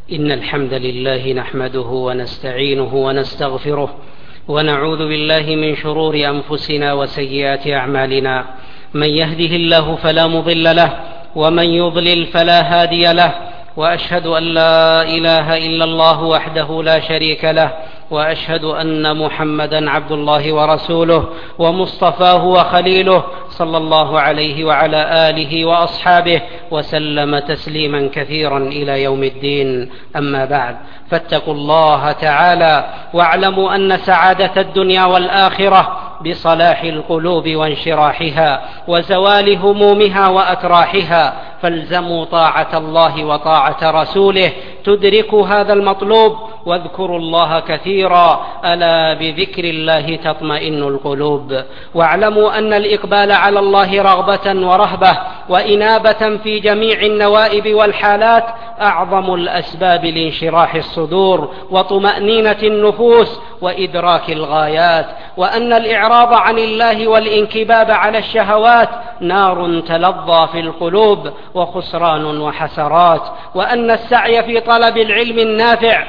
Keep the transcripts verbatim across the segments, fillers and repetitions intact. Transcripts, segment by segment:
إن الحمد لله نحمده ونستعينه ونستغفره ونعوذ بالله من شرور أنفسنا وسيئات أعمالنا. من يهده الله فلا مضل له ومن يضلل فلا هادي له، وأشهد أن لا إله إلا الله وحده لا شريك له، وأشهد أن محمدا عبد الله ورسوله ومصطفاه وخليله صلى الله عليه وعلى آله وأصحابه وسلم تسليما كثيرا إلى يوم الدين. أما بعد، فاتقوا الله تعالى واعلموا أن سعادة الدنيا والآخرة بصلاح القلوب وانشراحها وزوال همومها وأتراحها، فالزموا طاعة الله وطاعة رسوله تدركوا هذا المطلوب، واذكروا الله كثيرا، ألا بذكر الله تطمئن القلوب. واعلموا أن الإقبال على الله رغبة ورهبة وإنابة في جميع النوائب والحالات أعظم الأسباب لانشراح الصدور وطمأنينة النفوس وإدراك الغايات، وأن الإعراض عن الله والانكباب على الشهوات نار تلظى في القلوب وخسران وحسرات، وأن السعي في طلب العلم النافع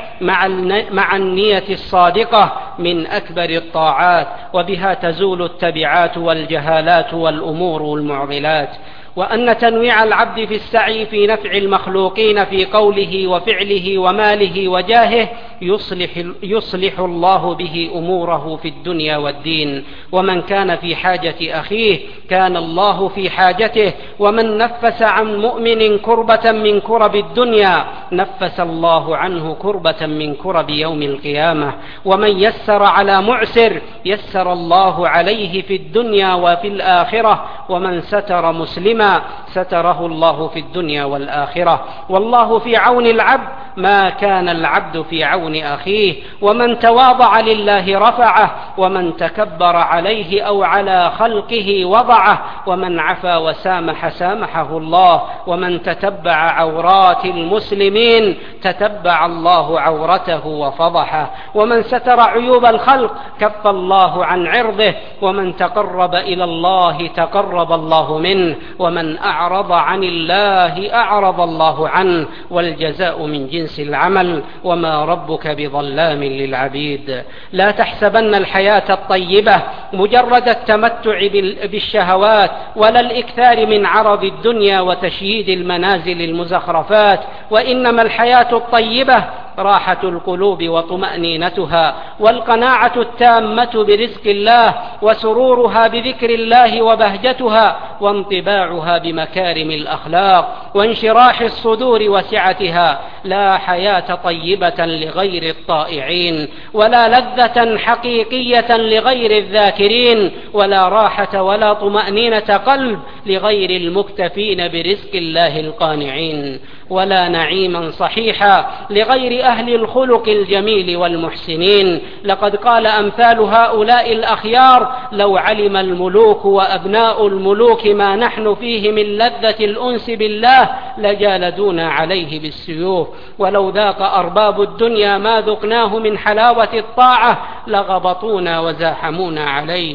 مع النية الصادقة من أكبر الطاعات، وبها تزول التبعات والجهالات والأمور المعضلات، وأن تنويع العبد في السعي في نفع المخلوقين في قوله وفعله وماله وجاهه يصلح, يصلح الله به أموره في الدنيا والدين. ومن كان في حاجة أخيه كان الله في حاجته، ومن نفس عن مؤمن كربة من كرب الدنيا نفس الله عنه كربة من كرب يوم القيامة، ومن يسر على معسر يسر الله عليه في الدنيا وفي الآخرة، ومن ستر مسلما ستره الله في الدنيا والآخرة. والله في عون العبد ما كان العبد في عون أخيه، ومن تواضع لله رفعه، ومن تكبر عليه أو على خلقه وضعه، ومن عفا وسامح سامحه الله، ومن تتبع عورات المسلمين تتبع الله عورته وفضحه، ومن ستر عيوب الخلق كف الله عن عرضه، ومن تقرب إلى الله تقرب الله منه، ومن أعرض عن الله أعرض الله عنه، والجزاء من جنس العمل، وما ربك بظلام للعبيد. لا تحسبن الحياة الطيبة مجرد التمتع بالشهوات، ولا الإكثار من عرض الدنيا وتشييد المنازل المزخرفات، وإنما الحياة الطيبة راحة القلوب وطمأنينتها، والقناعة التامة برزق الله، وسرورها بذكر الله وبهجتها، وانطباعها بمكارم الأخلاق، وانشراح الصدور وسعتها. لا حياة طيبة لغير الطائعين، ولا لذة حقيقية لغير الذاكرين، ولا راحة ولا طمأنينة قلب لغير المكتفين برزق الله القانعين، ولا نعيما صحيحا لغير أهل الخلق الجميل والمحسنين. لقد قال أمثال هؤلاء الأخيار: لو علم الملوك وأبناء الملوك ما نحن فيه من لذة الأنس بالله لجالدونا عليه بالسيوف، ولو ذاق أرباب الدنيا ما ذقناه من حلاوة الطاعة لغبطونا وزاحمونا عليه.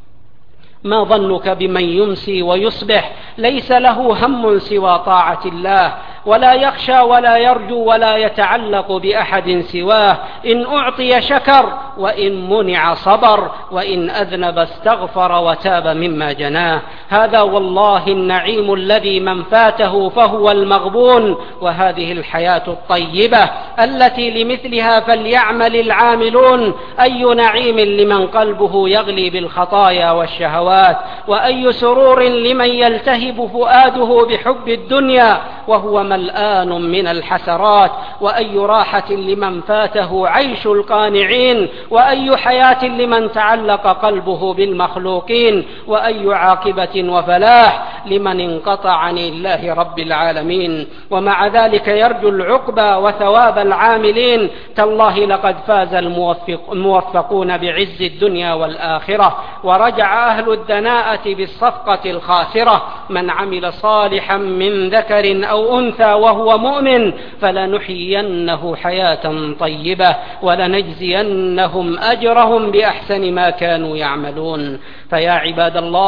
ما ظنك بمن يمسي ويصبح ليس له هم سوى طاعة الله، ولا يخشى ولا يرجو ولا يتعلق بأحد سواه، إن أعطي شكر وإن منع صبر، وإن أذنب استغفر وتاب مما جناه. هذا والله النعيم الذي من فاته فهو المغبون، وهذه الحياة الطيبة التي لمثلها فليعمل العاملون. أي نعيم لمن قلبه يغلي بالخطايا والشهوات، وأي سرور لمن يلتهب فؤاده بحب الدنيا وهو ملآن من الحسرات، وأي راحة لمن فاته عيش القانعين، وأي حياة لمن تعلق قلبه بالمخلوقين، وأي عاقبة وفلاح لمن انقطع عن الله رب العالمين. ومع ذلك يرجو العقبى وثواب العاملين. تالله لقد فاز الموفق الموفقون بعز الدنيا والآخرة، ورجع أهل الدناءة بالصفقة الخاسرة. من عمل صالحا من ذكر أو أنثى وهو مؤمن فلنحيينه حياة طيبة ولنجزينهم أجرهم بأحسن ما كانوا يعملون. فيا عباد الله،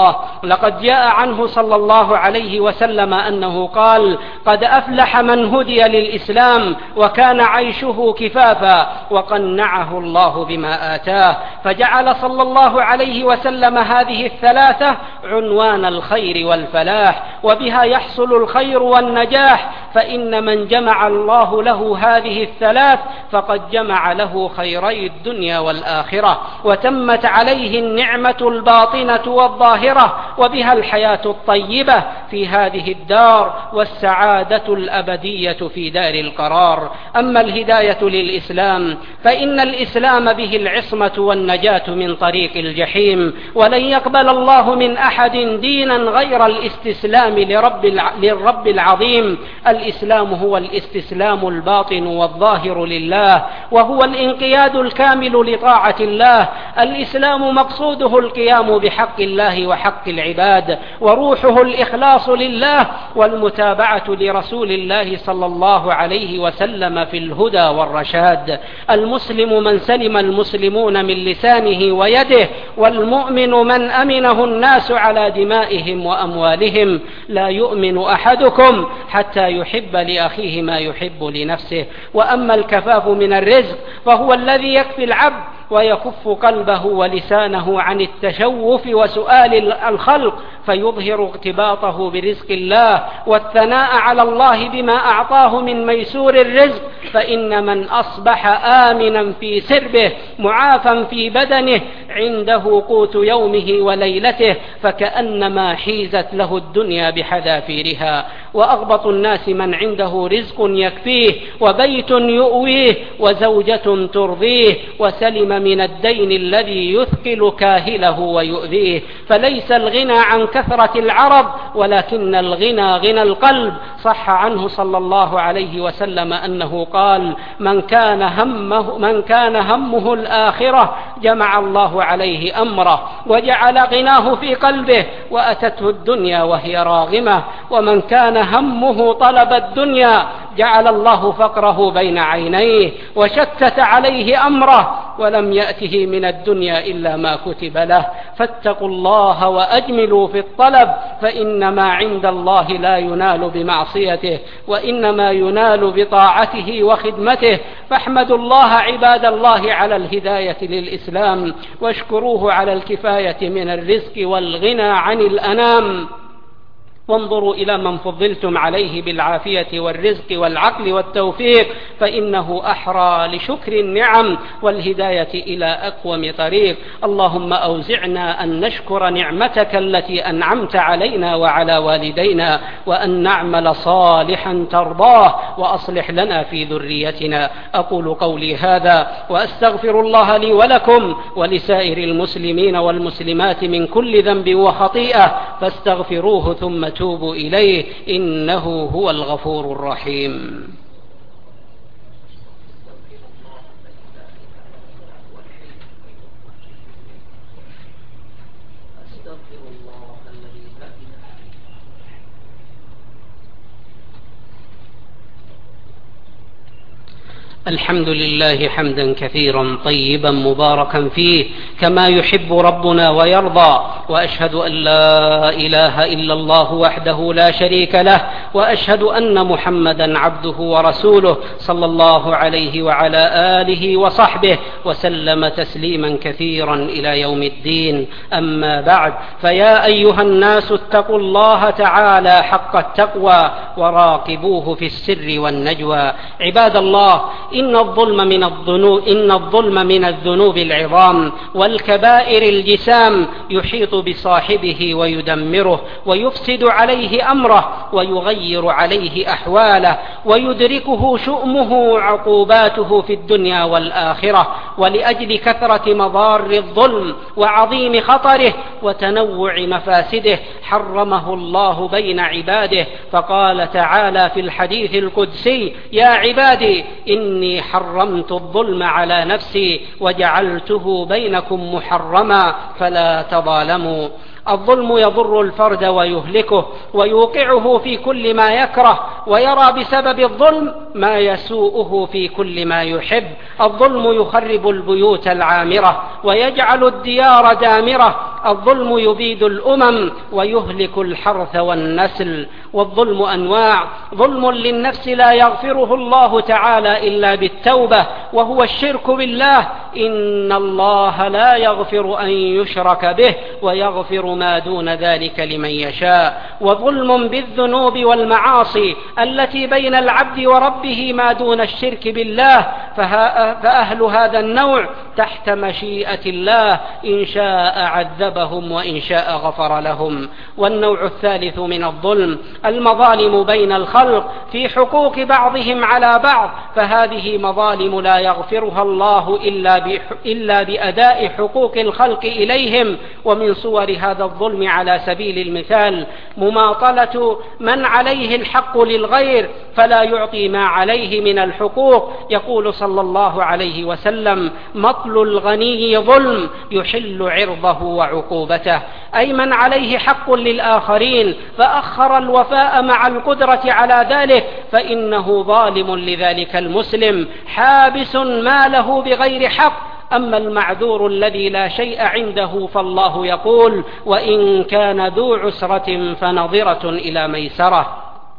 لقد جاء عنه صلى الله عليه وسلم أنه قال: قد أفلح من هدي للإسلام وكان عيشه كفافا وقنعه الله بما آتاه. فجعل صلى الله عليه وسلم هذه الثلاثة عنوان الخير والفلاح، وبها يحصل الخير والنجاح، فإن من جمع الله له هذه الثلاث فقد جمع له خيري الدنيا والآخرة، وتمت عليه النعمة الباطنة والظاهرة، وبها الحياة الطيبة في هذه الدار والسعادة الأبدية في دار القرار. أما الهداية للإسلام فإن الإسلام به العصمة والنجاة من طريق الجحيم، ولن يقبل الله من أحد دينا غير الاستسلام لرب للرب العظيم. الإسلام هو الاستسلام الباطن والظاهر لله، وهو الانقياد الكامل لطاعة الله. الإسلام مقصوده القيام بحق الله وحق العباد، وروحه الإخلاص لله والمتابعة لرسول الله صلى الله عليه وسلم في الهدى والرشاد. المسلم من سلم المسلمون من لسانه ويده، والمؤمن من أمنه الناس على دمائهم وأموالهم. لا يؤمن أحدكم حتى يحب لأخيه ما يحب لنفسه. وأما الكفاف من الرزق فهو الذي يكفي العبد ويكف قلبه ولسانه عن التشوف وسؤال الخلق، فيظهر اغتباطه برزق الله والثناء على الله بما أعطاه من ميسور الرزق. فإن من أصبح آمنا في سربه معافا في بدنه عنده قوت يومه وليلته، فكأنما حيزت له الدنيا بحذافيرها. وأغبط الناس من عنده رزق يكفيه وبيت يؤويه وزوجة ترضيه، وسلم من الدين الذي يثقل كاهله ويؤذيه. فليس الغنى عن كثرة العرض، ولكن الغنى غنى القلب. صح عنه صلى الله عليه وسلم أنه قال: من كان همه, من كان همه الآخرة جمع الله عليه أمره وجعل غناه في قلبه، وأتته الدنيا وهي راغمة. ومن كان همه طلب الدنيا جعل الله فقره بين عينيه وشتت عليه أمره، ولم يأته من الدنيا إلا ما كتب له. فاتقوا الله وأجملوا في الطلب، فإن ما عند الله لا ينال بمعصيته، وإنما ينال بطاعته وخدمته. فاحمدوا الله عباد الله على الهداية للإسلام، واشكروه على الكفاية من الرزق والغنى عن الأنام. وانظروا إلى من فضلتم عليه بالعافية والرزق والعقل والتوفيق، فإنه أحرى لشكر النعم والهداية إلى أقوم طريق. اللهم أوزعنا أن نشكر نعمتك التي أنعمت علينا وعلى والدينا، وأن نعمل صالحا ترضاه، وأصلح لنا في ذريتنا. أقول قولي هذا وأستغفر الله لي ولكم ولسائر المسلمين والمسلمات من كل ذنب وخطيئة، فاستغفروه ثم توبوا إليه، إنه هو الغفور الرحيم. الحمد لله حمدا كثيرا طيبا مباركا فيه كما يحب ربنا ويرضى، وأشهد أن لا إله إلا الله وحده لا شريك له، وأشهد أن محمدا عبده ورسوله صلى الله عليه وعلى آله وصحبه وسلم تسليما كثيرا إلى يوم الدين. أما بعد، فيا أيها الناس اتقوا الله تعالى حق التقوى وراقبوه في السر والنجوى. عباد الله، إن الظلم من الذنوب إن الظلم من الذنوب العظام والكبائر الجسام، يحيط بصاحبه ويدمره ويفسد عليه أمره ويغير عليه أحواله، ويدركه شؤمه وعقوباته في الدنيا والآخرة. ولأجل كثرة مضار الظلم وعظيم خطره وتنوع مفاسده حرمه الله بين عباده، فقال تعالى في الحديث القدسي: يا عبادي إني حرمت الظلم على نفسي وجعلته بينكم محرما فلا تظالموا. الظلم يضر الفرد ويهلكه ويوقعه في كل ما يكره، ويرى بسبب الظلم ما يسوءه في كل ما يحب. الظلم يخرب البيوت العامرة ويجعل الديار دامرة. الظلم يبيد الأمم ويهلك الحرث والنسل. والظلم أنواع: ظلم للنفس لا يغفره الله تعالى إلا بالتوبة، وهو الشرك بالله، إن الله لا يغفر أن يشرك به ويغفر ما دون ذلك لمن يشاء. وظلم بالذنوب والمعاصي التي بين العبد وربه ما دون الشرك بالله، فأهل هذا النوع تحت مشيئة الله، إن شاء عذبهم وإن شاء غفر لهم. والنوع الثالث من الظلم المظالم بين الخلق في حقوق بعضهم على بعض، فهذه مظالم لا يغفرها الله إلا بأداء حقوق الخلق إليهم. ومن صور هذا الظلم على سبيل المثال مماطلة من عليه الحق للغير فلا يعطي ما عليه من الحقوق. يقول صلى الله عليه وسلم: مطل الغني ظلم يحل عرضه وعقوبته، أي من عليه حق للآخرين فأخر الوفاء مع القدرة على ذلك فإنه ظالم لذلك المسلم حابس ماله بغير حق. أما المعذور الذي لا شيء عنده فالله يقول: وإن كان ذو عسرة فنظرة إلى ميسرة.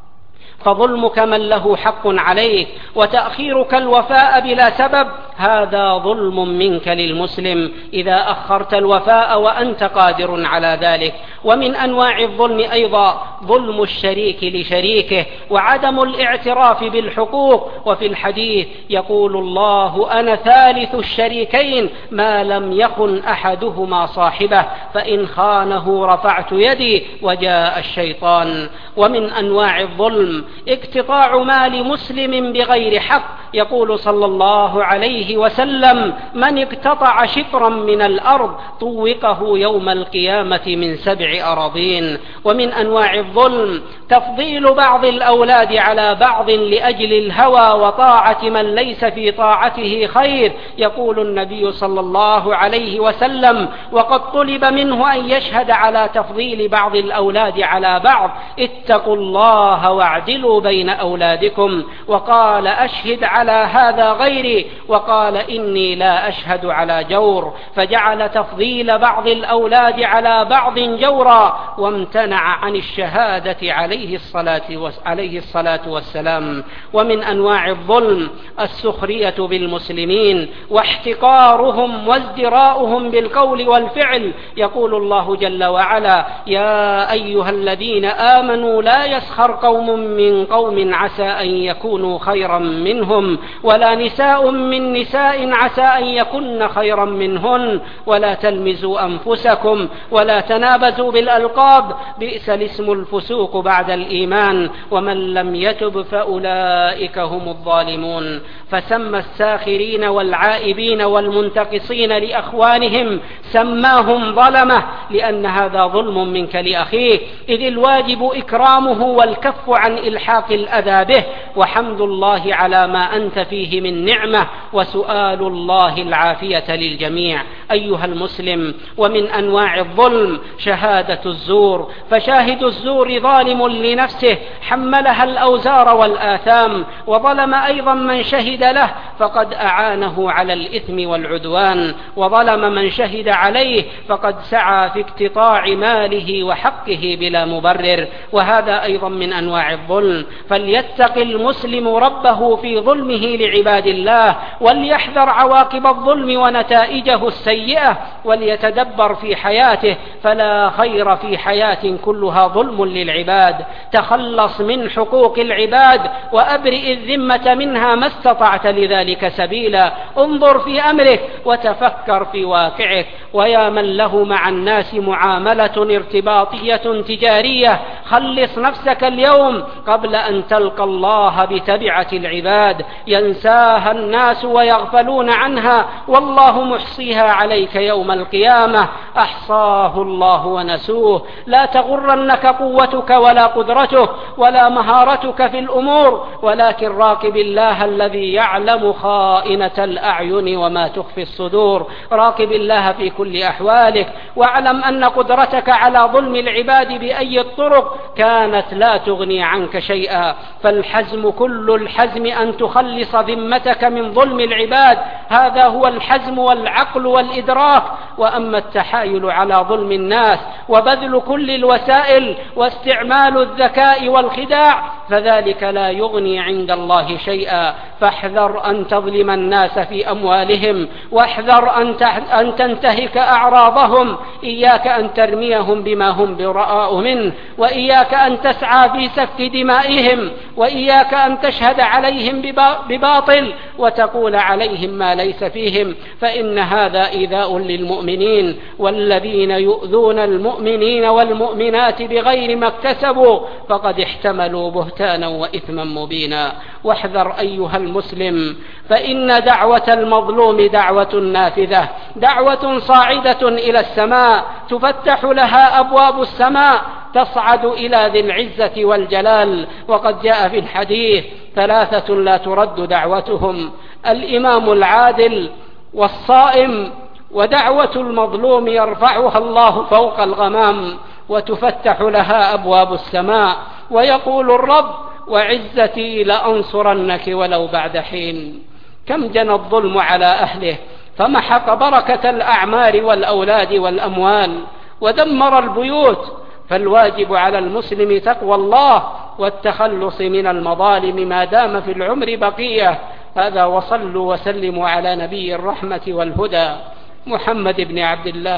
فظلمك من له حق عليك وتأخيرك الوفاء بلا سبب هذا ظلم منك للمسلم إذا أخرت الوفاء وأنت قادر على ذلك. ومن أنواع الظلم أيضا ظلم الشريك لشريكه وعدم الاعتراف بالحقوق. وفي الحديث يقول الله: أنا ثالث الشريكين ما لم يخن أحدهما صاحبه، فإن خانه رفعت يدي وجاء الشيطان. ومن أنواع الظلم اقتطاع مال مسلم بغير حق. يقول صلى الله عليه وسلم: من اقتطع شطرا من الأرض طوقه يوم القيامة من سبع أراضين. ومن أنواع الظلم تفضيل بعض الأولاد على بعض لأجل الهوى وطاعة من ليس في طاعته خير. يقول النبي صلى الله عليه وسلم وقد طلب منه أن يشهد على تفضيل بعض الأولاد على بعض: اتقوا الله واعدلوا بين أولادكم. وقال: أشهد على هذا غيري، وقال: إني لا أشهد على جور. فجعل تفضيل بعض الأولاد على بعض جورا، وامتنع عن الشهادة عليه الصلاة عليه الصلاة والسلام. ومن أنواع الظلم السخرية بالمسلمين واحتقارهم وازدراؤهم بالقول والفعل. يقول الله جل وعلا: يا أيها الذين آمنوا لا يسخر قوم من قوم عسى أن يكونوا خيرا منهم ولا نساء من نساء عسى أن يكن خيرا منهن ولا تلمزوا أنفسكم ولا تنابزوا بالألقاب بئس الاسم الفسوق بعد الإيمان ومن لم يتب فأولئك هم الظالمون. فسمى الساخرين والعائبين والمنتقصين لأخوانهم سماهم ظلمة، لأن هذا ظلم منك لأخيك، إذ الواجب إكرامه والكف عن إلحاق الأذى به وحمد الله على ما أنت فيه من نعمة وسؤال الله العافية للجميع. أيها المسلم، ومن أنواع الظلم شهادة الزور. فشاهد الزور ظالم لنفسه حملها الأوزار والآثام، وظلم أيضا من شهد له فقد أعانه على الإثم والعدوان، وظلم من شهد عليه فقد سعى في اقتطاع ماله وحقه بلا مبرر، وهذا أيضا من أنواع الظلم. فليتق المسلم ربه في ظلمه لعباد الله، وليحذر عواقب الظلم ونتائجه السيئة، وليتدبر في حياته، فلا خير في حياة كلها ظلم للعباد. تخلص من حقوق العباد وأبرئ الذمة منها ما استطعت لذلك سبيلا. انظر في أمرك وتفكر في واقعك. ويا من له مع الناس معاملة ارتباطية تجارية، خلص نفسك اليوم قبل أن تلقى الله بتبعة العباد ينساها الناس ويغفلون عنها، والله محصيها عليك يوم القيامة. أحصاه الله ونسوه. لا تغرنك قوتك ولا قدرته ولا مهارتك في الأمور، ولكن راقب الله الذي يعلم خائنة الأعين وما تخفي الصدور. راقب الله في كل أحوالك، واعلم أن قدرتك على ظلم العباد بأي الطرق كانت لا تغني عنك شيئا. فالحزم كل الحزم أن تخلص ذمتك من ظلم العباد، هذا هو الحزم والعقل والإدراك. وأما التحايل على ظلم الناس وبذل كل الوسائل واستعمال الذكاء والخداع فذلك لا يغني عند الله شيئا. فاحذر أن تظلم الناس في أموالهم، واحذر أن تنتهك أعراضهم، إياك أن ترميهم بما هم براء منه، وإياك أن تسعى في سفك دمائهم، وإياك أن تشهد عليهم بباطل وتقول عليهم ما ليس فيهم، فإن هذا إيذاء للمؤمنين. والذين يؤذون المؤمنين والمؤمنات بغير ما اكتسبوا فقد احتملوا بهتانا وإثما مبينا. واحذر أيها المسلم، فإن دعوة المظلوم دعوة نافذة، دعوة صاعدة إلى السماء، تفتح لها أبواب السماء، تصعد إلى ذي العزة والجلال. وقد جاء في الحديث: ثلاثة لا ترد دعوتهم: الإمام العادل، والصائم، ودعوة المظلوم يرفعها الله فوق الغمام، وتفتح لها أبواب السماء. ويقول الرب: وعزتي لأنصرنك ولو بعد حين. كم جنى الظلم على أهله فمحق بركة الأعمار والأولاد والأموال، ودمر البيوت. فالواجب على المسلم تقوى الله والتخلص من المظالم ما دام في العمر بقية. هذا، وصلوا وسلموا على نبي الرحمة والهدى محمد بن عبد الله،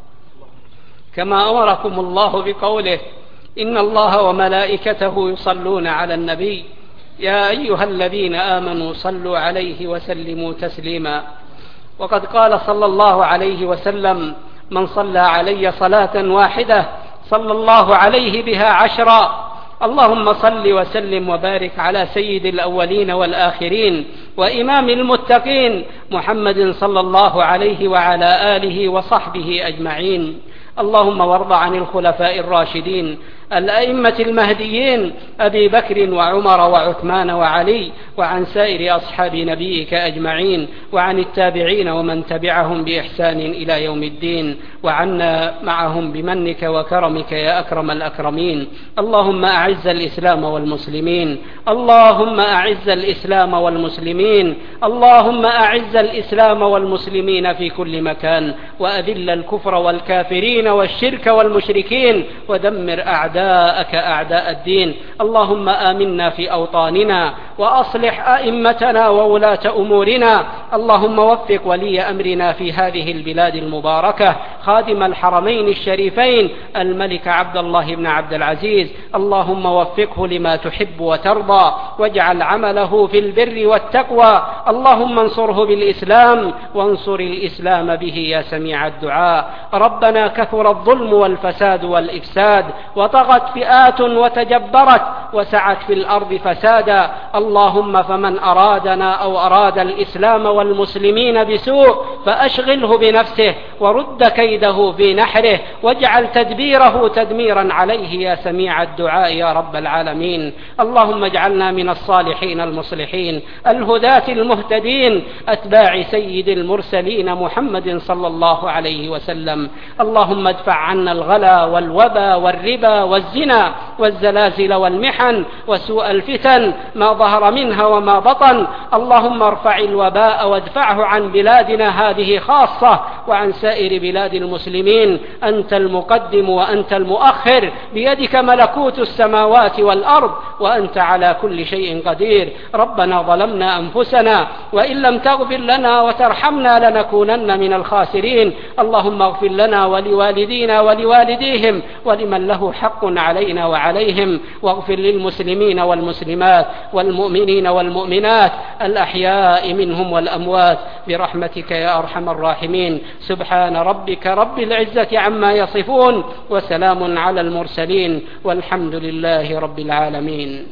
كما أمركم الله بقوله: إن الله وملائكته يصلون على النبي يا أيها الذين آمنوا صلوا عليه وسلموا تسليما. وقد قال صلى الله عليه وسلم: من صلى علي صلاة واحدة صلى الله عليه بها عشرا. اللهم صل وسلم وبارك على سيد الأولين والآخرين وإمام المتقين محمد صلى الله عليه وعلى آله وصحبه أجمعين. اللهم وارض عن الخلفاء الراشدين الأئمة المهديين أبي بكر وعمر وعثمان وعلي، وعن سائر أصحاب نبيك أجمعين، وعن التابعين ومن تبعهم بإحسان إلى يوم الدين، وعنا معهم بمنك وكرمك يا أكرم الأكرمين. اللهم أعز الإسلام والمسلمين، اللهم أعز الإسلام والمسلمين، اللهم أعز الإسلام والمسلمين في كل مكان، وأذل الكفر والكافرين والشرك والمشركين، ودمر أعداء أعداءك أعداء الدين. اللهم آمنا في أوطاننا، وأصلح أئمتنا وولاة أمورنا. اللهم وفق ولي أمرنا في هذه البلاد المباركة خادم الحرمين الشريفين الملك عبد الله بن عبد العزيز. اللهم وفقه لما تحب وترضى، واجعل عمله في البر والتقوى. اللهم انصره بالإسلام، وانصر الإسلام به يا سميع الدعاء. ربنا كثر الظلم والفساد والإفساد، وطغت فئات وتجبرت، وسعت في الأرض فسادا. اللهم فمن أرادنا أو أراد الإسلام والمسلمين بسوء فأشغله بنفسه، ورد كيده في نحره، واجعل تدبيره تدميرا عليه يا سميع الدعاء يا رب العالمين. اللهم اجعلنا من الصالحين المصلحين الهداة المهتدين أتباع سيد المرسلين محمد صلى الله عليه وسلم. اللهم ادفع عنا الغلا والوبا والربا والزنا والزلازل والمحن وسوء الفتن ما ظهر منها وما بطن. اللهم ارفع الوباء وادفعه عن بلادنا هذه خاصة وعن سائر بلاد المسلمين. أنت المقدم وأنت المؤخر، بيدك ملكوت السماوات والأرض، وأنت على كل شيء قدير. ربنا ظلمنا أنفسنا وإن لم تغفر لنا وترحمنا لنكونن من الخاسرين. اللهم اغفر لنا ولوالدينا ولوالديهم ولمن له حق علينا وعليهم، واغفر للمسلمين والمسلمات والمؤمنين والمؤمنات الأحياء منهم والأموات برحمتك يا أرحم الراحمين. سبحان ربك رب العزة عما يصفون، وسلام على المرسلين، والحمد لله رب العالمين.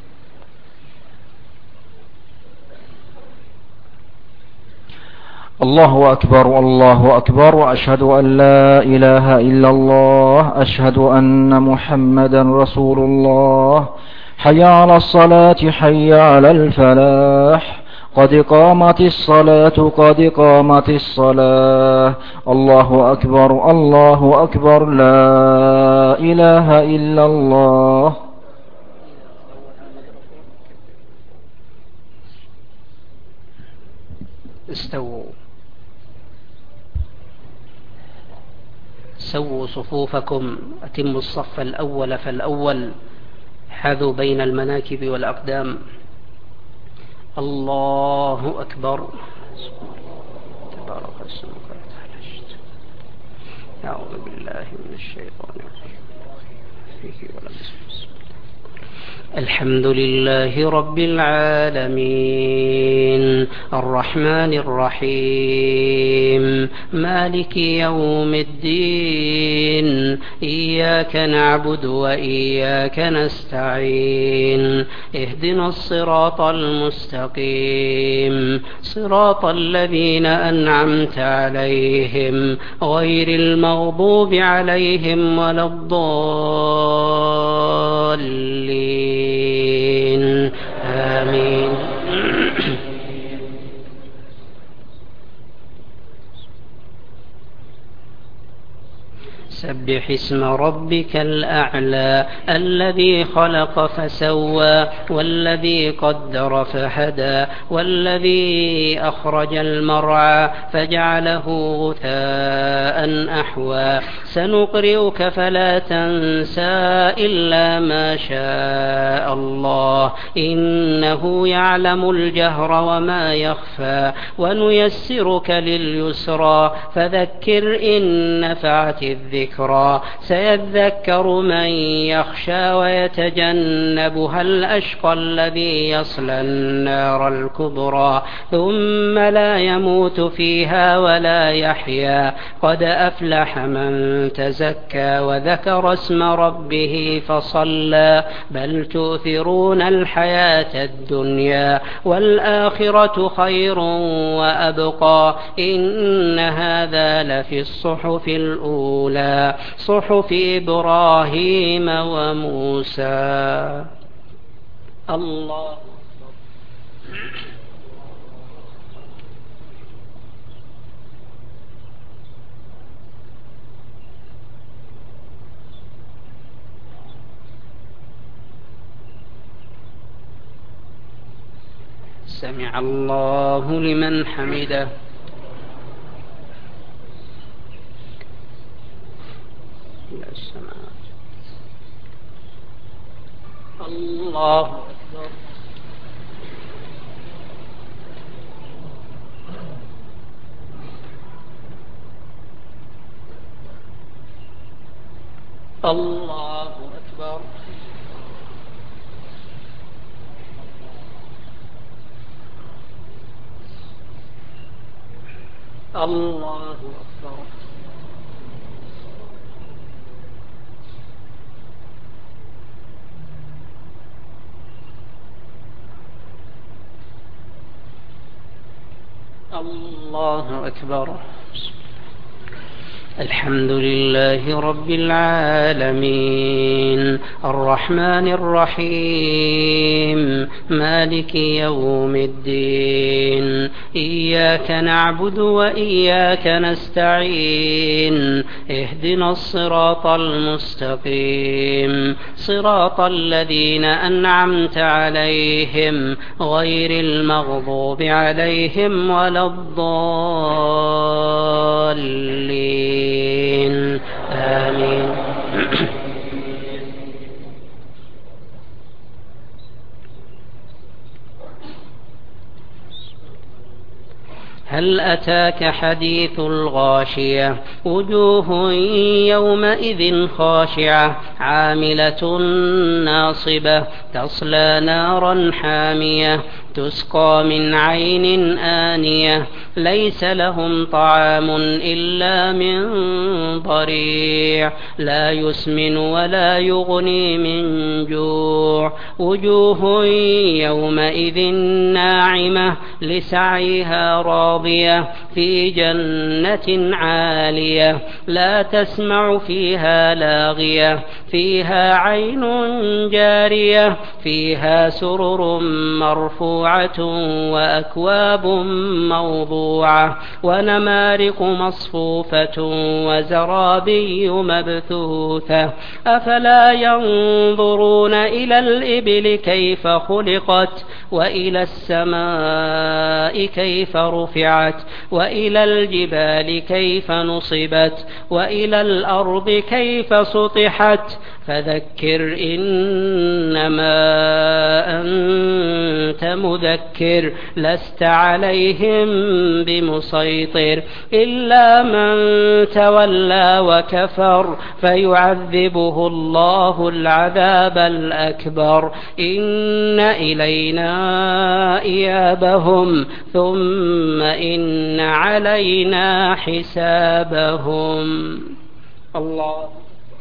الله أكبر الله أكبر، وأشهد أن لا إله إلا الله، أشهد أن محمدا رسول الله. حي على الصلاة حي على الفلاح، قد قامت الصلاة قد قامت الصلاة. الله أكبر الله أكبر، لا إله إلا الله. استووا سووا صفوفكم، أتموا الصف الأول فالأول، حذوا بين المناكب والأقدام. الله أكبر. تبارك اسمك وتعالى. أعوذ بالله من الشيطان الرجيم. فيه ولا بسم الله. الحمد لله رب العالمين الرحمن الرحيم مالك يوم الدين إياك نعبد وإياك نستعين اهدنا الصراط المستقيم صراط الذين أنعمت عليهم غير المغضوب عليهم ولا الضالين آمين. سبح اسم ربك الأعلى الذي خلق فسوى والذي قدر فهدى والذي أخرج المرعى فجعله غثاء أحوى سنقرئك فلا تنسى إلا ما شاء الله إنه يعلم الجهر وما يخفى ونيسرك لليسرى فذكر إن نفعت الذكر سيذكر من يخشى ويتجنبها الأشقى الذي يصلى النار الكبرى ثم لا يموت فيها ولا يحيا قد أفلح من تزكى وذكر اسم ربه فصلى بل تؤثرون الحياة الدنيا والآخرة خير وأبقى إن هذا لفي الصحف الأولى صحف إبراهيم وموسى. الله سمع الله لمن حمده. الله أكبر. الله أكبر. الله أكبر. الله أكبر. الحمد لله رب العالمين الرحمن الرحيم مالك يوم الدين إياك نعبد وإياك نستعين اهدنا الصراط المستقيم صراط الذين أنعمت عليهم غير المغضوب عليهم ولا الضالين آمين. هل أتاك حديث الغاشية وجوه يومئذ خاشعة عاملة ناصبة تصلى نارا حامية تسقى من عين آنية ليس لهم طعام إلا من ضريع لا يسمن ولا يغني من جوع وجوه يومئذ ناعمة لسعيها راضية في جنة عالية لا تسمع فيها لاغية فيها عين جارية فيها سرر مرفوعة وأكواب موضوعة ونمارق مصفوفة وزرابي مبثوثة أفلا ينظرون إلى الإبل كيف خلقت وإلى السماء كيف رفعت وإلى الجبال كيف نصبت وإلى الأرض كيف سطحت فذكر إنما أنت مذكر لست عليهم بمسيطر إلا من تولى وكفر فيعذبه الله العذاب الأكبر إن إلينا إيابهم ثم إن علينا حسابهم. الله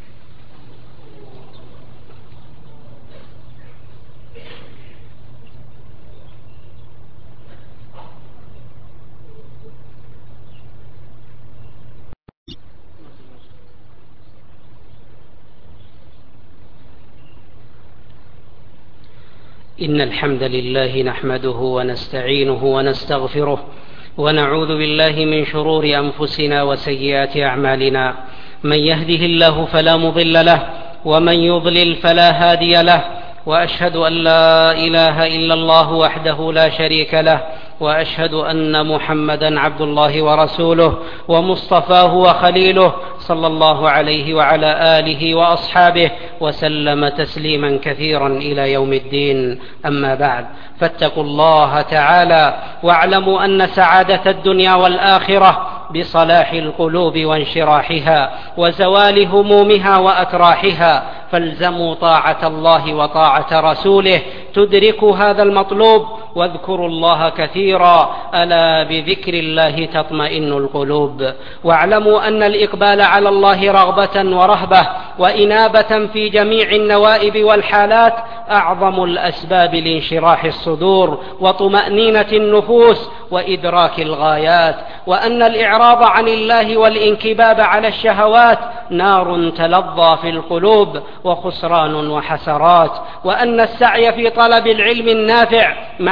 إن الحمد لله نحمده ونستعينه ونستغفره ونعوذ بالله من شرور أنفسنا وسيئات أعمالنا من يهده الله فلا مضل له ومن يضلل فلا هادي له وأشهد أن لا إله إلا الله وحده لا شريك له وأشهد أن محمدا عبد الله ورسوله ومصطفاه وخليله صلى الله عليه وعلى آله وأصحابه وسلم تسليما كثيرا إلى يوم الدين. أما بعد، فاتقوا الله تعالى واعلموا أن سعادة الدنيا والآخرة بصلاح القلوب وانشراحها وزوال همومها وأتراحها، فالزموا طاعة الله وطاعة رسوله تدرك هذا المطلوب، واذكروا الله كثيرا ألا بذكر الله تطمئن القلوب. واعلموا أن الإقبال على الله رغبة ورهبة وإنابة في جميع النوائب والحالات أعظم الأسباب لانشراح الصدور وطمأنينة النفوس وإدراك الغايات، وأن الإعراض عن الله والانكباب على الشهوات نار تلظى في القلوب وخسران وحسرات، وأن السعي في طلب العلم النافع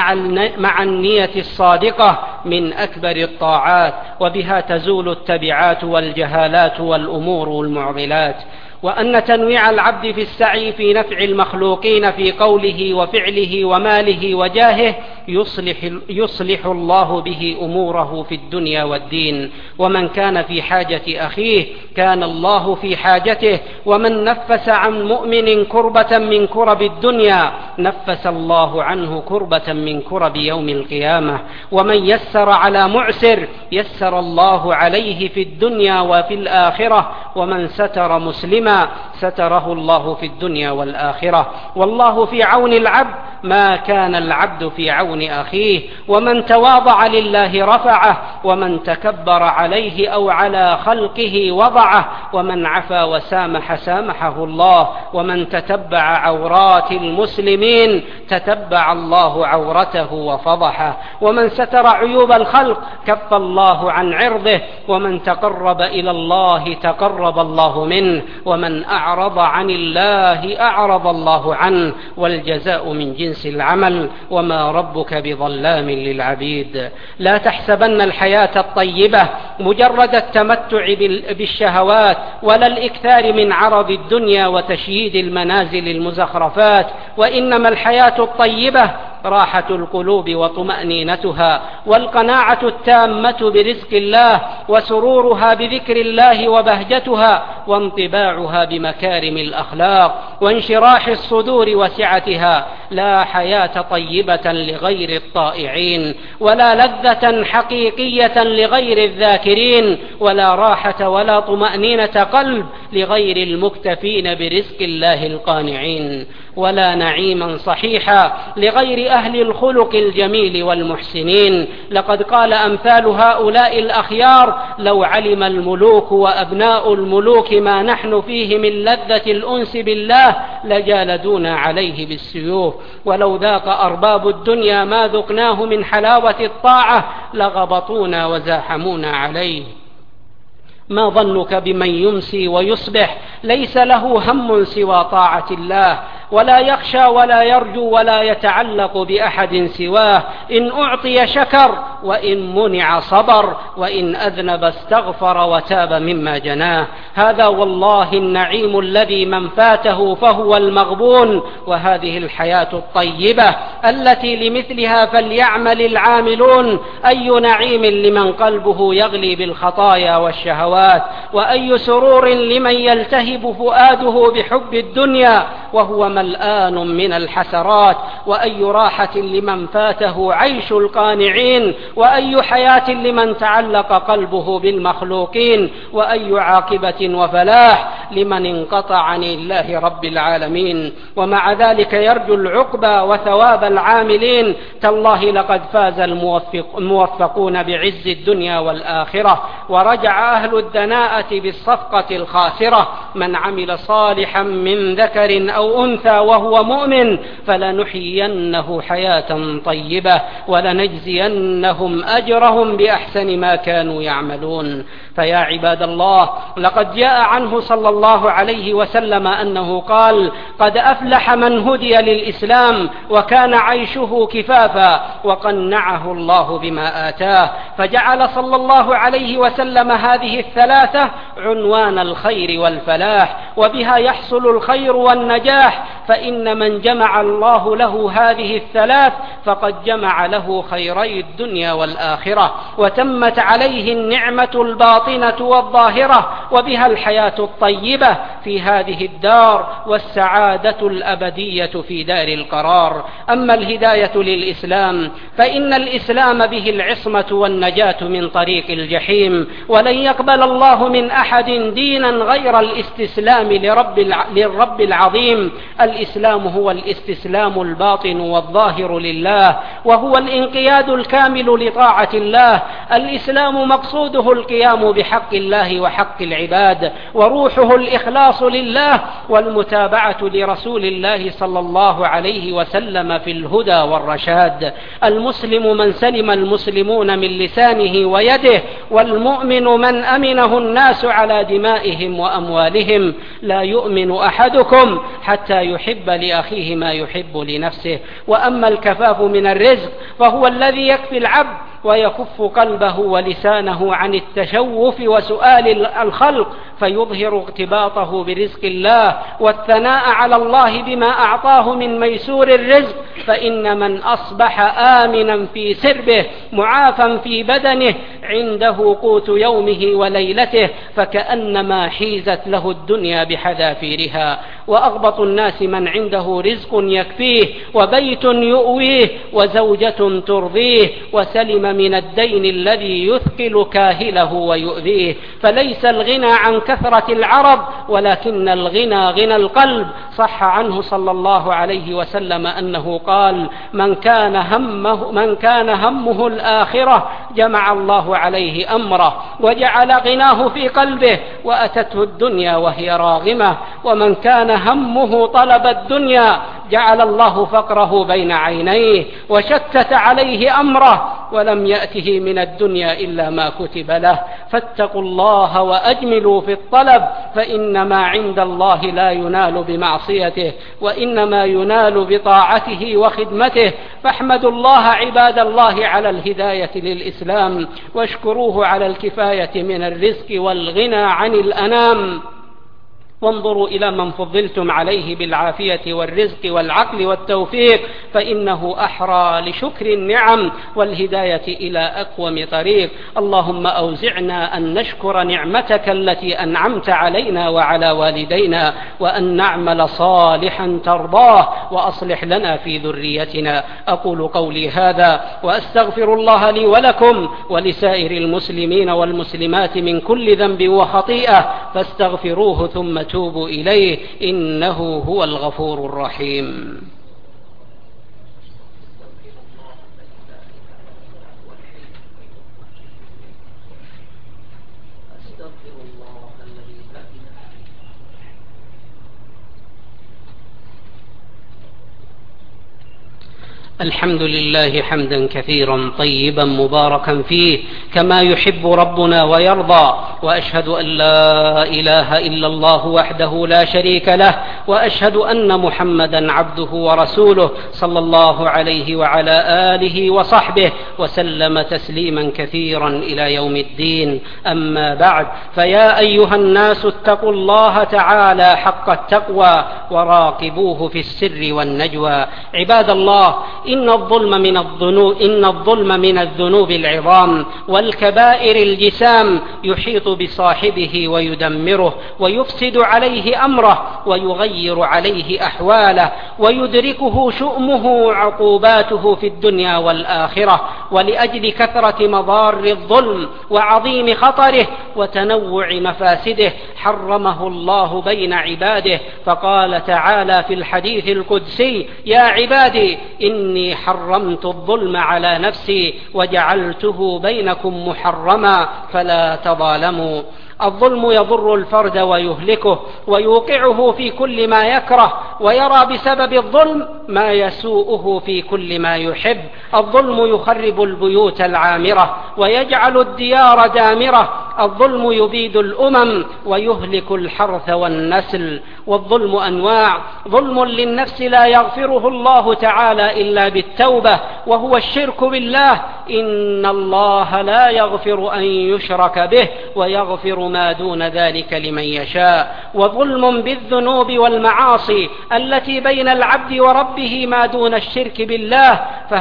مع النية الصادقة من أكبر الطاعات، وبها تزول التبعات والجهالات والأمور المعضلات، وأن تنويع العبد في السعي في نفع المخلوقين في قوله وفعله وماله وجاهه يصلح, يصلح الله به أموره في الدنيا والدين. ومن كان في حاجة أخيه كان الله في حاجته، ومن نفس عن مؤمن كربة من كرب الدنيا نفس الله عنه كربة من كرب يوم القيامة، ومن يسر على معسر يسر الله عليه في الدنيا وفي الآخرة، ومن ستر مسلما ستره الله في الدنيا والآخرة، والله في عون العبد ما كان العبد في عون أخيه، ومن تواضع لله رفعه، ومن تكبر عليه أو على خلقه وضعه، ومن عفا وسامح سامحه الله، ومن تتبع عورات المسلمين تتبع الله عورته وفضحه، ومن ستر عيوب الخلق كف الله عن عرضه، ومن تقرب إلى الله تقرب الله منه، ومن أعرض عن الله أعرض الله عنه، والجزاء من جنس العمل، وما ربك بظلام للعبيد. لا تحسبن الحياة الطيبة مجرد التمتع بالشهوات، ولا الإكثار من عرض الدنيا وتشييد المنازل المزخرفات، وإنما الحياة الطيبة راحة القلوب وطمأنينتها، والقناعة التامة برزق الله، وسرورها بذكر الله وبهجتها، وانطباعها بمكارم الأخلاق، وانشراح الصدور وسعتها. لا حياة طيبة لغير الطائعين، ولا لذة حقيقية لغير الذاكرين، ولا راحة ولا طمأنينة قلب لغير المكتفين برزق الله القانعين، ولا نعيما صحيحا لغير أهل الخلق الجميل والمحسنين. لقد قال أمثال هؤلاء الأخيار: لو علم الملوك وأبناء الملوك ما نحن فيه من لذة الأنس بالله لجالدونا عليه بالسيوف، ولو ذاق أرباب الدنيا ما ذقناه من حلاوة الطاعة لغبطونا وزاحمونا عليه. ما ظنك بمن يمسي ويصبح ليس له هم سوى طاعة الله، ولا يخشى ولا يرجو ولا يتعلق بأحد سواه، إن أعطي شكر وإن منع صبر، وإن أذنب استغفر وتاب مما جناه. هذا والله النعيم الذي من فاته فهو المغبون، وهذه الحياة الطيبة التي لمثلها فليعمل العاملون. أي نعيم لمن قلبه يغلي بالخطايا والشهوات، وأي سرور لمن يلتهب فؤاده بحب الدنيا وهو ملآن من الحسرات، وأي راحة لمن فاته عيش القانعين، وأي حياة لمن تعلق قلبه بالمخلوقين، وأي عاقبة وفلاح لمن انقطع عن الله رب العالمين. ومع ذلك يرجو العقبى وثواب العاملين. تالله لقد فاز الموفق الموفقون بعز الدنيا والآخرة، ورجع أهل الدناءة بالصفقة الخاسرة. من عمل صالحا من ذكر أو أنثى وهو مؤمن فلنحيينه حياة طيبة ولنجزينهم أجرهم بأحسن ما كانوا يعملون. فيا عباد الله، لقد جاء عنه صلى الله عليه وسلم أنه قال: قد أفلح من هدي للإسلام وكان عيشه كفافا وقنعه الله بما آتاه. فجعل صلى الله عليه وسلم هذه الثلاثة عنوان الخير والفلاح، وبها يحصل الخير والنجاح. فإن من جمع الله له هذه الثلاث فقد جمع له خيري الدنيا والآخرة، وتمت عليه النعمة الباطنة والظاهرة، وبها الحياة الطيبة في هذه الدار والسعادة الأبدية في دار القرار. أما الهداية للإسلام فإن الإسلام به العصمة والنجاة من طريق الجحيم، ولن يقبل الله من أحد دينا غير الاستسلام لرب للرب العظيم. الإسلام هو الاستسلام الباطن والظاهر لله، وهو الانقياد الكامل لطاعة الله. الإسلام مقصوده القيام بحق الله وحق العباد، وروحه الإخلاص لله والمتابعة لرسول الله صلى الله عليه وسلم في الهدى والرشاد. المسلم من سلم المسلمون من لسانه ويده، والمؤمن من أمنه الناس على دمائهم وأموالهم. لا يؤمن أحدكم حتى يحب لأخيه ما يحب لنفسه. وأما الكفاف من الرزق فهو الذي يكفي العبد ويكف قلبه ولسانه عن التشوف وسؤال الخلق، فيظهر اغتباطه برزق الله والثناء على الله بما أعطاه من ميسور الرزق. فإن من أصبح آمنا في سربه معافا في بدنه عنده قوت يومه وليلته فكأنما حيزت له الدنيا بحذافيرها. وأغبط الناس من عنده رزق يكفيه وبيت يؤويه وزوجة ترضيه وسلم من الدين الذي يثقل كاهله ويؤذيه. فليس الغنى عن كثرة العرض ولكن الغنى غنى القلب. صح عنه صلى الله عليه وسلم أنه قال: من كان همه, من كان همه الآخرة جمع الله عليه أمره وجعل غناه في قلبه وأتته الدنيا وهي راغمة، ومن كان همه طلب الدنيا جعل الله فقره بين عينيه وشتت عليه أمره ولم يأته من الدنيا إلا ما كتب له. فاتقوا الله وأجملوا في الطلب، فإنما عند الله لا ينال بمعصيته وإنما ينال بطاعته وخدمته. فاحمدوا الله عباد الله على الهداية للإسلام، واشكروه على الكفاية من الرزق والغنى عن الأنام. وانظروا إلى من فضلتم عليه بالعافية والرزق والعقل والتوفيق، فإنه أحرى لشكر النعم والهداية إلى أقوم طريق. اللهم أوزعنا أن نشكر نعمتك التي أنعمت علينا وعلى والدينا، وأن نعمل صالحا ترضاه، وأصلح لنا في ذريتنا. أقول قولي هذا وأستغفر الله لي ولكم ولسائر المسلمين والمسلمات من كل ذنب وخطيئة، فاستغفروه ثم توبوا إليه إنه هو الغفور الرحيم. الحمد لله حمدا كثيرا طيبا مباركا فيه كما يحب ربنا ويرضى، وأشهد أن لا إله إلا الله وحده لا شريك له، وأشهد أن محمدا عبده ورسوله صلى الله عليه وعلى آله وصحبه وسلم تسليما كثيرا إلى يوم الدين. أما بعد، فيا أيها الناس اتقوا الله تعالى حق التقوى وراقبوه في السر والنجوى. عباد الله، إن الظلم من الذنوب إن الظلم من الذنوب العظام والكبائر الجسام، يحيط بصاحبه ويدمره ويفسد عليه أمره ويغير عليه أحواله ويدركه شؤمه وعقوباته في الدنيا والآخرة. ولأجل كثرة مضار الظلم وعظيم خطره وتنوع مفاسده حرمه الله بين عباده، فقال تعالى في الحديث القدسي: يا عبادي إني حرمت الظلم على نفسي وجعلته بينكم محرما فلا تظالموا. الظلم يضر الفرد ويهلكه ويوقعه في كل ما يكره، ويرى بسبب الظلم ما يسوءه في كل ما يحب. الظلم يخرب البيوت العامرة ويجعل الديار دامرة. الظلم يبيد الأمم ويهلك الحرث والنسل. والظلم أنواع: ظلم للنفس لا يغفره الله تعالى إلا بالتوبة، وهو الشرك بالله. إن الله لا يغفر أن يشرك به ويغفر ما دون ذلك لمن يشاء. وظلم بالذنوب والمعاصي التي بين العبد وربه ما دون الشرك بالله،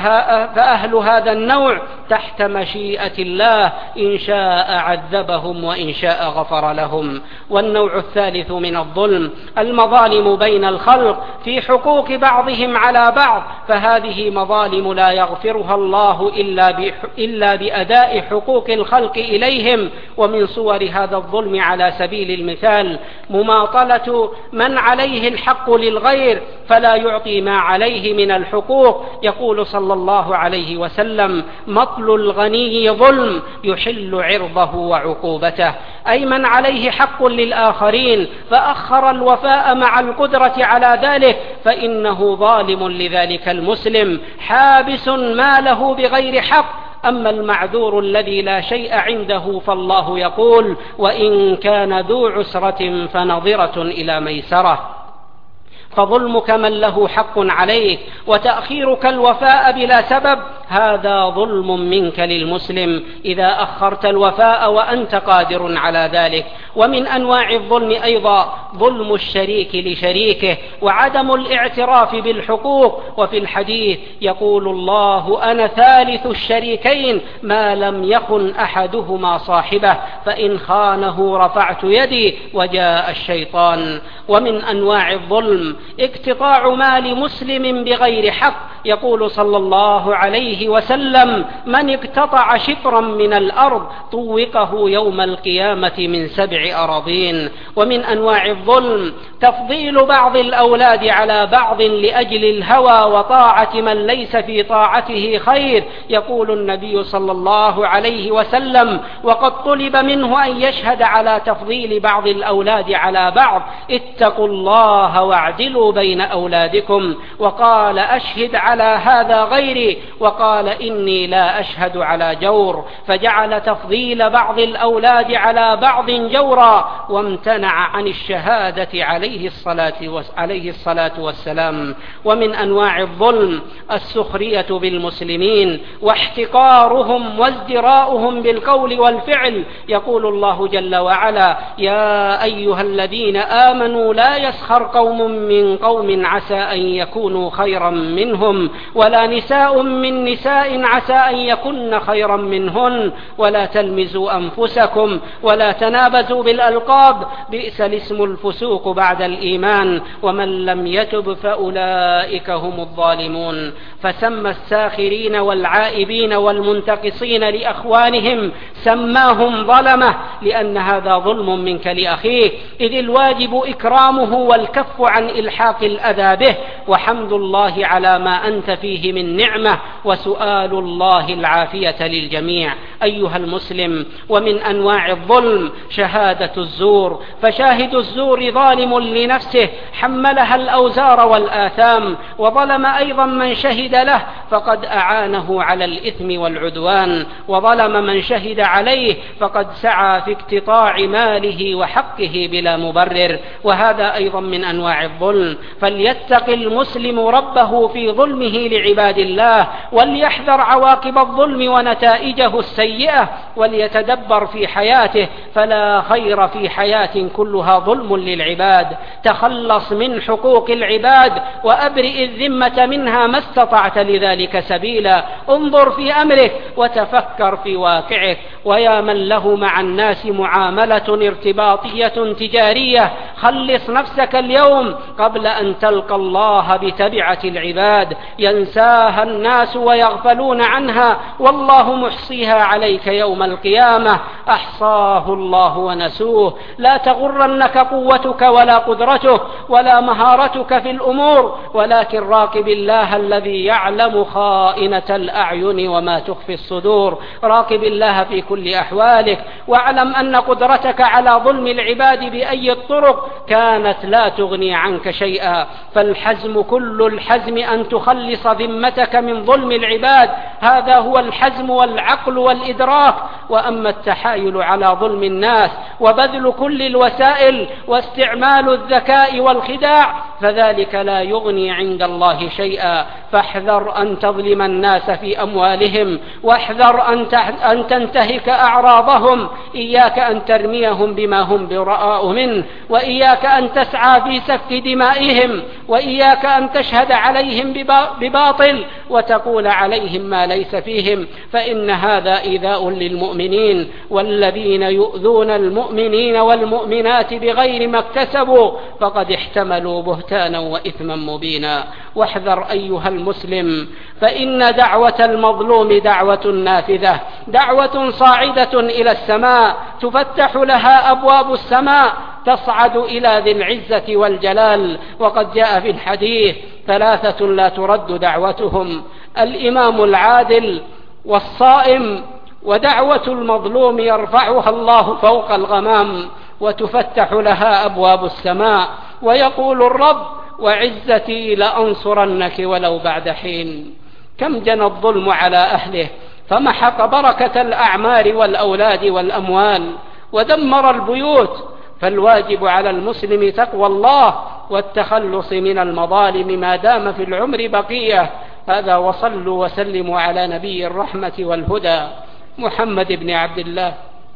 فأهل هذا النوع تحت مشيئة الله، إن شاء عذبهم وإن شاء غفر لهم. والنوع الثالث من الظلم المظالم بين الخلق في حقوق بعضهم على بعض، فهذه مظالم لا يغفرها الله إلا بأداء حقوق الخلق إليهم. ومن صور هذا الظلم على سبيل المثال مماطلة من عليه الحق للغير فلا يعطي ما عليه من الحقوق. يقول صلى الله عليه وسلم: مطل الغني ظلم يحل عرضه وعقوبته، أي من عليه حق للآخرين فأخر الوفاء مع القدرة على ذلك فإنه ظالم لذلك المسلم حابس ماله بغير حق. أما المعذور الذي لا شيء عنده فالله يقول: وإن كان ذو عسرة فنظرة إلى ميسرة. فظلمك من له حق عليك وتأخيرك الوفاء بلا سبب هذا ظلم منك للمسلم إذا أخرت الوفاء وأنت قادر على ذلك. ومن أنواع الظلم أيضا ظلم الشريك لشريكه وعدم الاعتراف بالحقوق. وفي الحديث يقول الله: أنا ثالث الشريكين ما لم يخن أحدهما صاحبه، فإن خانه رفعت يدي وجاء الشيطان. ومن أنواع الظلم اقتطاع مال مسلم بغير حق. يقول صلى الله عليه وسلم: من اقتطع شطرا من الأرض طوقه يوم القيامة من سبع أراضين. ومن أنواع الظلم تفضيل بعض الأولاد على بعض لأجل الهوى وطاعة من ليس في طاعته خير. يقول النبي صلى الله عليه وسلم وقد طلب منه أن يشهد على تفضيل بعض الأولاد على بعض: اتقوا الله واعدلوا بين أولادكم. وقال: أشهد على هذا غيري. وقال: إني لا أشهد على جور. فجعل تفضيل بعض الأولاد على بعض جورا، وامتنع عن الشهادة عليه الصلاة عليه الصلاة والسلام. ومن أنواع الظلم السخرية بالمسلمين واحتقارهم وازدراؤهم بالقول والفعل. يقول الله جل وعلا: يا أيها الذين آمنوا لا يسخر قوم من قوم عسى أن يكونوا خيرا منهم ولا نساء من نساء عسى أن يكن خيرا منهن ولا تلمزوا أنفسكم ولا تنابزوا بالألقاب بئس الاسم الفسوق بعد الإيمان ومن لم يتب فأولئك هم الظالمون. فسمى الساخرين والعائبين والمنتقصين لأخوانهم سماهم ظلمة، لأن هذا ظلم منك لأخيك، إذ الواجب إكرامه والكف عن إلحاق الأذى به وحمد الله على ما أنت فيه من نعمة وسؤال الله العافية للجميع. أيها المسلم، ومن أنواع الظلم شهادة الزور، فشاهد الزور ظالم لنفسه حملها الأوزار والآثام، وظلم أيضا من شهد له فقد أعانه على الإثم والعدوان، وظلم من شهد عليه فقد سعى في اقتطاع ماله وحقه بلا مبرر، وهذا أيضا من أنواع الظلم. فليتق المسلم ربه في ظلمه لعباد الله، وليحذر عواقب الظلم ونتائجه السيئة، وليتدبر في حياته، فلا خير في حياة كلها ظلم للعباد. تخلص من حقوق العباد وأبرئ الذمة منها ما استطعت لذلك سبيلا. انظر في أمرك وتفكر في واقعك. ويا من له مع الناس معاملة ارتباطية تجارية، خلص نفسك اليوم قبل أن تلقى الله بتبعة العباد ينساها الناس ويغفلون عنها، والله محصيها عليك يوم القيامة. أحصاه الله ونسوه. لا تغرنك قوتك ولا قدرته ولا مهارتك في الأمور، ولكن راقب الله الذي يعلم خائنة الأعين وما تخفي الصدور. راقب الله في كل أحوالك، واعلم أن قدرتك على ظلم العباد بأي الطرق كانت لا تغني عنك شيئا. فالحزم كل الحزم أن تخلص ذمتك من ظلم العباد، هذا هو الحزم والعقل والإدراك. وأما التحايل على ظلم الناس وبذل كل الوسائل واستعمال الذكاء والخداع فذلك لا يغني عند الله شيئا. فاحذر أن تظلم الناس في أموالهم، واحذر أن تنتهك أعراضهم. إياك أن ترميهم بما هم براء منه، وإياك أن تسعى في سفك دمائهم، وإياك أن تشهد عليهم بباطل وتقول عليهم ما ليس فيهم، فإن هذا إيذاء للمؤمنين. والذين يؤذون المؤمنين والمؤمنات بغير ما اكتسبوا فقد احتملوا بهتانا وإثما مبينا. واحذر أيها المسلم، فإن دعوة المظلوم دعوة نافذة، دعوة صاعدة إلى السماء، تفتح لها أبواب السماء، تصعد إلى ذي العزة والجلال. وقد جاء في الحديث: ثلاثة لا ترد دعوتهم، الإمام العادل والصائم ودعوة المظلوم يرفعها الله فوق الغمام، وتفتح لها أبواب السماء. ويقول الرب: وعزتي لأنصرنك ولو بعد حين. كم جنى الظلم على أهله، فمحق بركة الأعمار والأولاد والأموال، ودمر البيوت. فالواجب على المسلم تقوى الله والتخلص من المظالم ما دام في العمر بقية. هذا، وصلوا وسلموا على نبي الرحمة والهدى محمد بن عبد الله،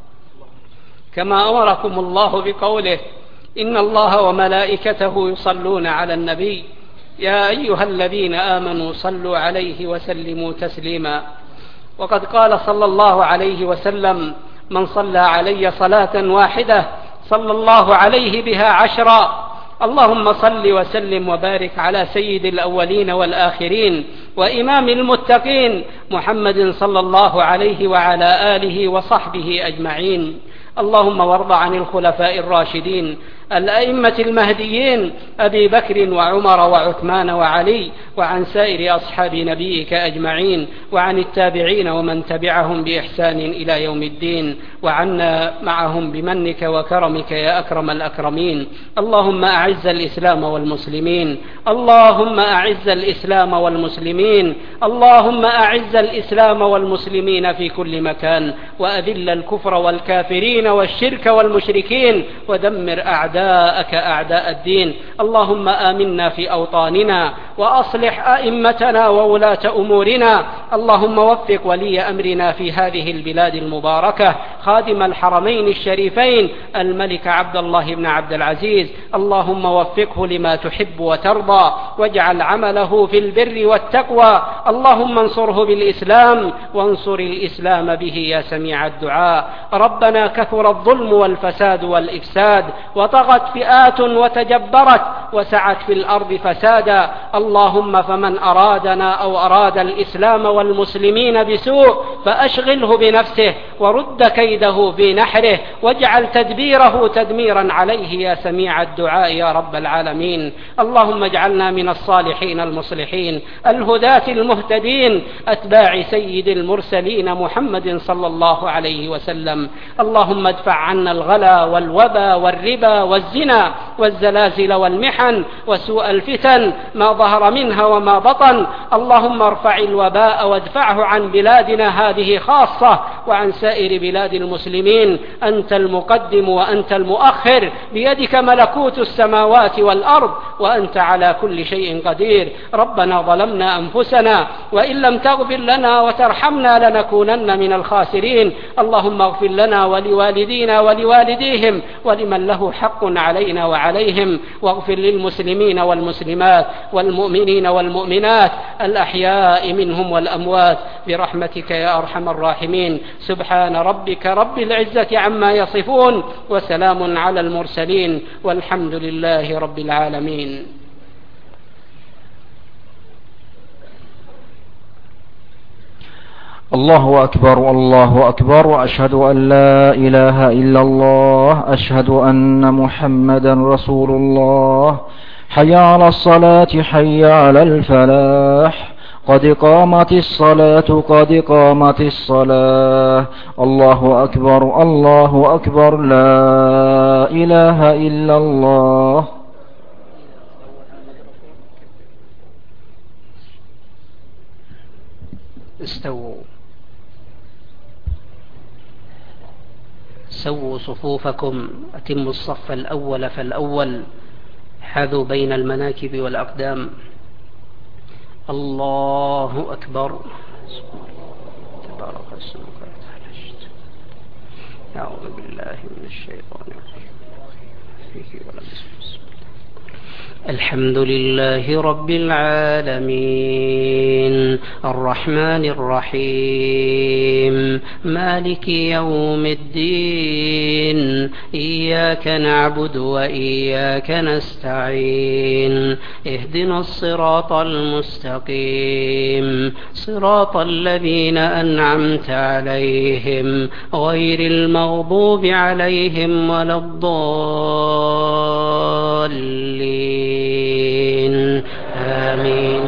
كما أمركم الله بقوله: إن الله وملائكته يصلون على النبي يا أيها الذين آمنوا صلوا عليه وسلموا تسليما. وقد قال صلى الله عليه وسلم: من صلى علي صلاة واحدة صلى الله عليه بها عشرا. اللهم صل وسلم وبارك على سيد الأولين والآخرين وإمام المتقين محمد صلى الله عليه وعلى آله وصحبه أجمعين. اللهم وارض عن الخلفاء الراشدين الأئمة المهديين أبي بكر وعمر وعثمان وعلي، وعن سائر أصحاب نبيك أجمعين، وعن التابعين ومن تبعهم بإحسان إلى يوم الدين، وعنا معهم بمنك وكرمك يا أكرم الأكرمين. اللهم أعز الإسلام والمسلمين، اللهم أعز الإسلام والمسلمين، اللهم أعز الإسلام والمسلمين في كل مكان، وأذل الكفر والكافرين والشرك والمشركين، ودمر أعداء أعداءك أعداء الدين. اللهم آمنا في أوطاننا، وأصلح أئمتنا وولاة أمورنا. اللهم وفق ولي أمرنا في هذه البلاد المباركة خادم الحرمين الشريفين الملك عبد الله بن عبد العزيز. اللهم وفقه لما تحب وترضى، واجعل عمله في البر والتقوى. اللهم انصره بالإسلام، وانصر الإسلام به يا سميع الدعاء. ربنا كثر الظلم والفساد والإفساد، وطغت فئات وتجبرت وسعت في الأرض فسادا. اللهم فمن أرادنا أو أراد الإسلام والمسلمين بسوء فأشغله بنفسه، ورد كيده في نحره واجعل تدبيره تدميرا عليه يا سميع الدعاء يا رب العالمين. اللهم اجعلنا من الصالحين المصلحين الهداة المهتدين أتباع سيد المرسلين محمد صلى الله عليه وسلم. اللهم ادفع عنا الغلا والوبا والربا والزنا والزلازل والمحن وسوء الفتن ما ظهر منها وما بطن. اللهم ارفع الوباء وادفعه عن بلادنا هذه خاصة وعن سائر بلاد المسلمين. أنت المقدم وأنت المؤخر، بيدك ملكوت السماوات والأرض وأنت على كل شيء قدير. ربنا ظلمنا أنفسنا وإن لم تغفر لنا وترحمنا لنكونن من الخاسرين. اللهم اغفر لنا ولوالدينا ولوالديهم ولمن له حق علينا وعليهم، واغفر للمسلمين والمسلمات والمؤمنين والمؤمنات الأحياء منهم والأموات برحمتك يا أرحم الراحمين. سبحان ربك رب العزة عما يصفون وسلام على المرسلين والحمد لله رب العالمين. الله أكبر الله أكبر، وأشهد أن لا إله إلا الله، أشهد أن محمدا رسول الله. حي على الصلاة حي على الفلاح، قد قامت الصلاة قد قامت الصلاة. الله أكبر الله أكبر، لا إله إلا الله. استووا سووا صفوفكم، أتموا الصف الأول فالأول، حاذوا بين المناكب والأقدام. الله أكبر. تبارك اسمك وتعالى جدك. أعوذ بالله من الشيطان الرجيم. فيه ولا بسم الله. الحمد لله رب العالمين الرحمن الرحيم مالك يوم الدين إياك نعبد وإياك نستعين اهدنا الصراط المستقيم صراط الذين أنعمت عليهم غير المغضوب عليهم ولا الضالين آمين.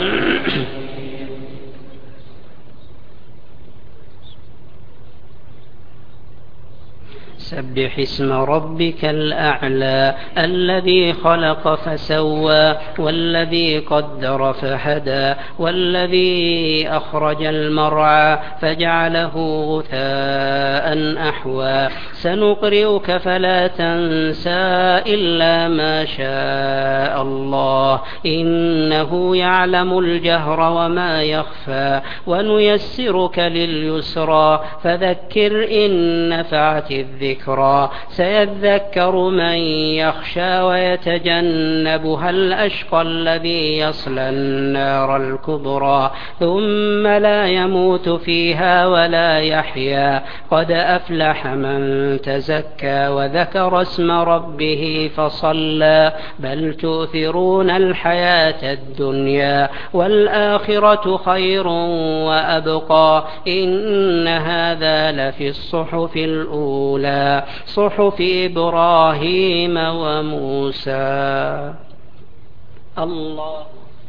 سبح اسم ربك الأعلى الذي خلق فسوى والذي قدر فهدى والذي أخرج المرعى فجعله غثاء أحوى سنقرئك فلا تنسى إلا ما شاء الله إنه يعلم الجهر وما يخفى ونيسرك لليسرى فذكر إن نفعت الذكر سيذكر من يخشى ويتجنبها الأشقى الذي يصلى النار الكبرى ثم لا يموت فيها ولا يحيا قد أفلح من تزكى وذكر اسم ربه فصلى بل تؤثرون الحياة الدنيا والآخرة خير وأبقى إن هذا لفي الصحف الأولى صحف إبراهيم وموسى. الله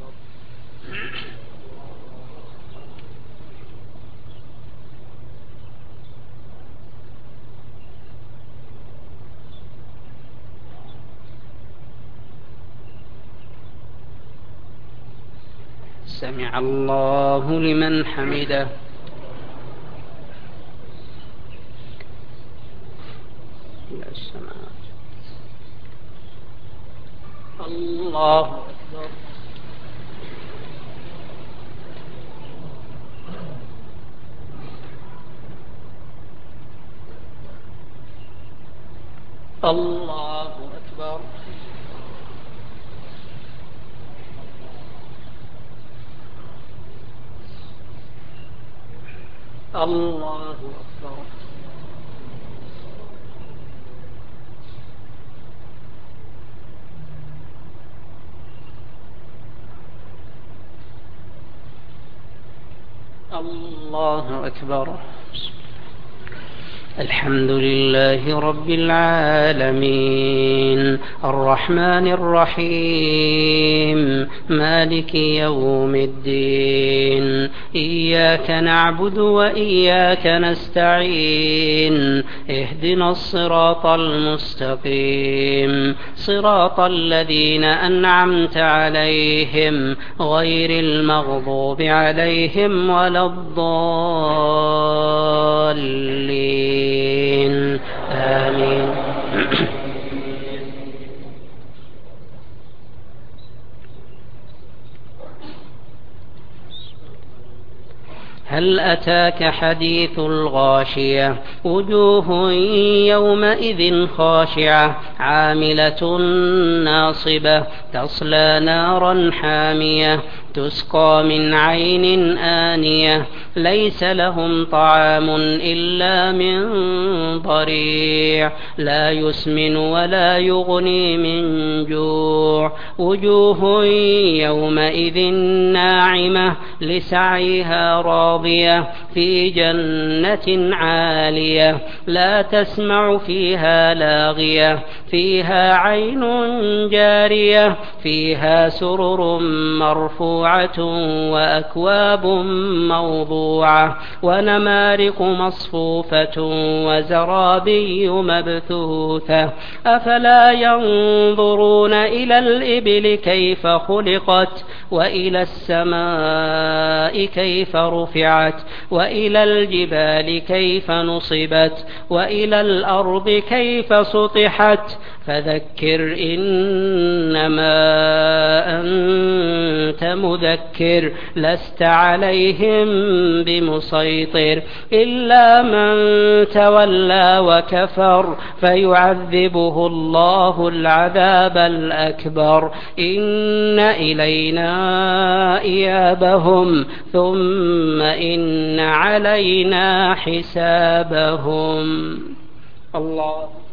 سمع الله لمن حمده. الله أكبر. الله أكبر. الله أكبر. الله أكبر. الحمد لله رب العالمين الرحمن الرحيم مالك يوم الدين إياك نعبد وإياك نستعين اهدنا الصراط المستقيم صراط الذين أنعمت عليهم غير المغضوب عليهم ولا الضالين آمين. هل أتاك حديث الغاشية وجوه يومئذ خاشعة عاملة ناصبة تصلى نارا حامية تسقى من عين آنية ليس لهم طعام إلا من ضريع لا يسمن ولا يغني من جوع وجوه يومئذ ناعمة لسعيها راضية في جنة عالية لا تسمع فيها لاغية فيها عين جارية فيها سرر مرفوعة وأكواب موضوعة ونمارق مصفوفة وزرابي مبثوثة أفلا ينظرون إلى الإبل كيف خلقت وإلى السماء كيف رفعت وإلى الجبال كيف نصبت وإلى الأرض كيف سطحت فذكر إنما أنت مذكر لست عليهم بمسيطر إلا من تولى وكفر فيعذبه الله العذاب الأكبر إن إلينا إيابهم ثم إن علينا حسابهم. الله